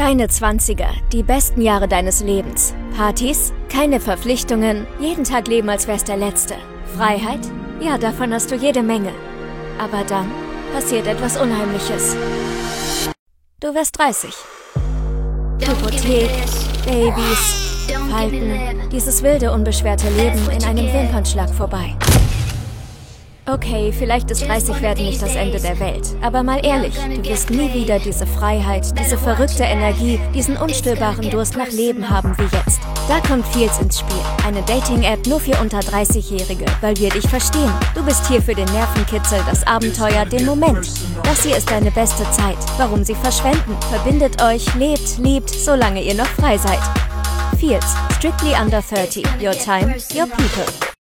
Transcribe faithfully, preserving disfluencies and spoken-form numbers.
Deine Zwanziger, die besten Jahre deines Lebens. Partys, keine Verpflichtungen, jeden Tag leben, als wär's der letzte. Freiheit? Ja, davon hast du jede Menge. Aber dann passiert etwas Unheimliches. Du wirst dreißig. Hypothek, Babys, Falten, dieses wilde, unbeschwerte Leben in einem Wimpernschlag vorbei. Okay, vielleicht ist dreißig werden nicht das Ende der Welt. Aber mal ehrlich, du wirst nie wieder diese Freiheit, diese verrückte Energie, diesen unstillbaren Durst nach Leben haben wie jetzt. Da kommt Feels ins Spiel. Eine Dating-App nur für unter dreißig-Jährige, weil wir dich verstehen. Du bist hier für den Nervenkitzel, das Abenteuer, den Moment. Das hier ist deine beste Zeit. Warum sie verschwenden? Verbindet euch, lebt, liebt, solange ihr noch frei seid. Feels, strictly under thirty. Your time, your people.